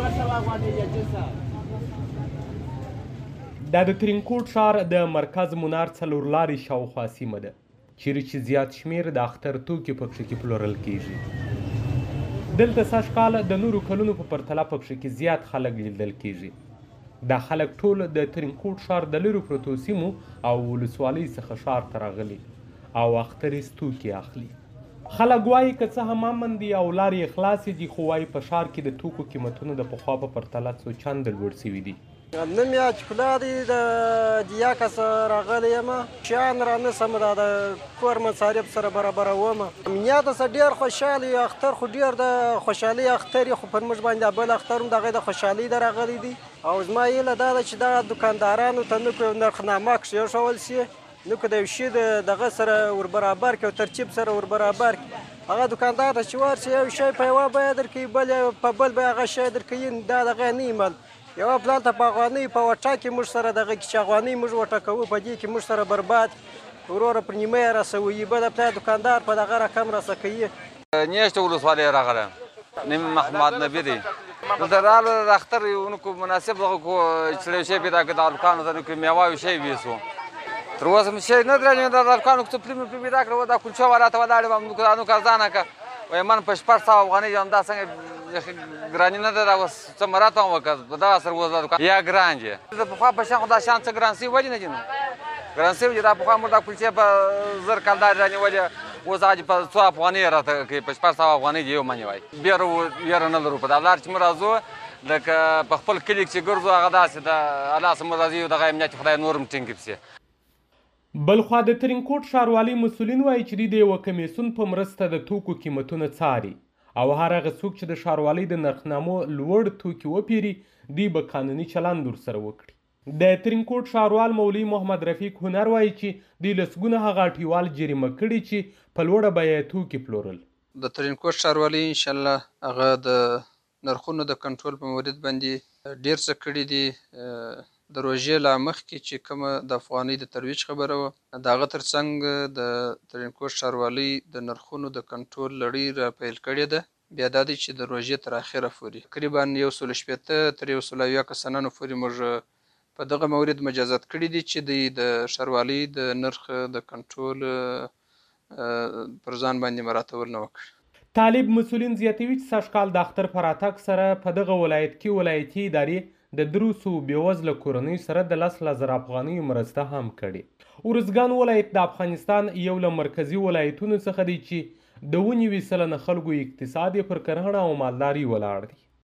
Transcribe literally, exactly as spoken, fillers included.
دا د ترینکوټ ښار د مرکز منار څلور لارې شاوخوا سیمه ده چیرې چې زیات شمیر د اختر توکي پکښې کې پلورل کیږي. دلته سږکال د نورو کلونو په پرتله پکښې کې زیات خلک لیدل کیږي. دا خلک ټول د ترینکوټ ښار د لرو پرتو سیمو او ولسوالۍ څخه ښار ته راغلي او اختریز توکي اخلي. خلک وایي که څه هم امن دي او لارې خلاصې دي، خو وایي په ښار کې د توکو قیمتونه د پخوا په پرتله څو چنده لوړ سوي دي. نوم یې اچکلا دی، د دیا کسه راغلی یم، شیان رانیسم، دا د کور مصارف سره برابروم. امنیت څخه ډېر خوشحال یو، اختر خو ډېر د خوشحالۍ اختر یې، خو پر موږ باندې بل اختر هم د هغې د خوشحالۍ د راغلی دی. او زما هیله دا ده چې دا دوکاندارانو ته نو که نرخنامه کښېښول سي، نو که د یو شي د دغه سره ور برابر کړي او ترتیب سره ور برابر کړي، هغه دوکاندار ته چې ورسي یو شی په یوه بیه درکوي، بل په بل بیه هغه شی درکوي، دا دغه نه ایمل یوه پلان ته په افغانۍ په وټه کې موږ سره دغه کې چې افغانۍ موږ وټکوو، په دې کې موږ سره برباد وروره پر نیمه یې رسوي، بله پلان دوکاندار په دغه رقم رسه کوي. نیشته ولسوالۍ راغلی نیم محمد نبي دی، دلته راغلو د اختر ونکو مناسب دغه کو چې شی پیدا کړو، د هلکانو ته نو میوه یو شی ویسو، تر اوسه مې شی نه درلود، د هلکانو څه پلي مې پلي پیدا کړه، دا کلچه والا ته ولاړې وم، نو ارزانه کړه، وایي من په شپږ سوه افغانۍ یم، دا څنګه ګراني نه ده، دا اوس څه مراته هم وکړه، په دغه سره اوس دا دوکان یا ګران دی. د پخوا په شان خو دا شیان څه ګران سوي ولې نه دي نو ګران سوي دي، دا پخوا موږ دا کلچې په زر کلدارې رانیولې، اوس هغه په څو افغانۍ یې راته کوي، په شپږ سوه افغانۍ دې یو منې وایي. بیره ویره نه لرو، په دا لار چې موږ راځو لکه په خپل کلي چې ګرځو هغه داسې د الله څخه موږ راځي، دغه امنیت خدای نور هم ټینګ پسې. بلخوا د ترینکوټ ښاروالۍ مسؤلین وایي چې دوی د یوه کمیسیون په مرسته د توکو قیمتونه څاري او هر هغه څوک چې د ښاروالۍ د نرخنامو لوړ توکي وپیري دوی به قانوني چلند ورسره وکړي. د ترینکوټ ښاروال مولوي محمد رفیق هنر وایي چې دوی لسګونه هغه اټیوال جریمه کړي چې په لوړه بیه توکي پلورل. د ترینکوټ ښاروالۍ انشاءالله هغه د نرخونو د کنټرول په مورد باندې ډېر څه کړي دي. د روژې لا مخکې چې کومه د افغانۍ د ترویج خبره وه، د هغه تر څنګ د ترینکوټ ښاروالۍ د نرخونو د کنټرول لړۍ را پیل کړې ده. بیا دا دی چې د روژې تر اخره پورې تقریبا یو سل شپېته تر یو سل اویا کسانانو پورې موږ په دغه مورد مجازات کړي دي چې دوی د ښاروالۍ د نرخ د کنټرول پر ځان باندې مراعتول نه وکړي. طالب مسؤلین زیاتوي چې سږکال د اختر په راتګ سره په دغه ولایت کې ولایتي ادارې د درو سوو بېوزله کورنیو سره د لس لس زره افغانیو مرسته هم کړې. ارزګان ولایت د افغانستان یو له مرکزي ولایتونو څخه دی چې د اووه نوي سلنه خلکو اقتصاد یې پر کرهڼه او مالداري ولاړ دی.